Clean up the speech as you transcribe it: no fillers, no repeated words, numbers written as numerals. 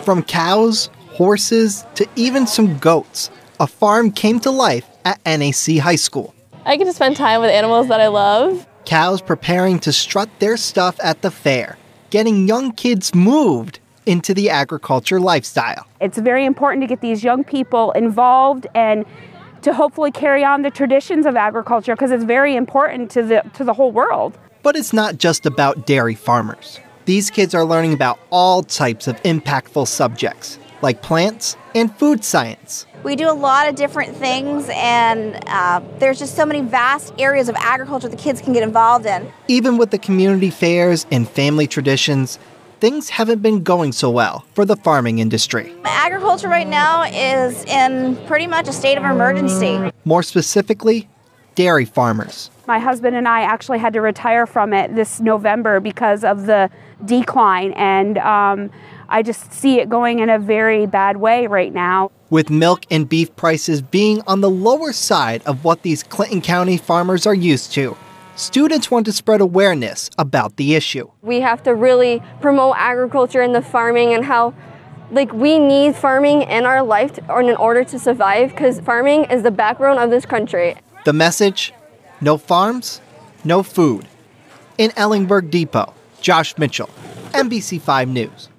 From cows, horses, to even some goats, a farm came to life at NAC High School. I get to spend time with animals that I love. Cows preparing to strut their stuff at the fair, getting young kids moved into the agriculture lifestyle. It's very important to get these young people involved and to hopefully carry on the traditions of agriculture because it's very important to the whole world. But it's not just about dairy farmers. These kids are learning about all types of impactful subjects, like plants and food science. We do a lot of different things, and there's just so many vast areas of agriculture the kids can get involved in. Even with the community fairs and family traditions, things haven't been going so well for the farming industry. Agriculture right now is in pretty much a state of emergency. More specifically, dairy farmers. My husband and I actually had to retire from it this November because of the decline, and I just see it going in a very bad way right now. With milk and beef prices being on the lower side of what these Clinton County farmers are used to, students want to spread awareness about the issue. We have to really promote agriculture and the farming and how we need farming in our life in order to survive, because farming is the backbone of this country. The message? No farms, no food. In Ellingburg Depot, Josh Mitchell, NBC5 News.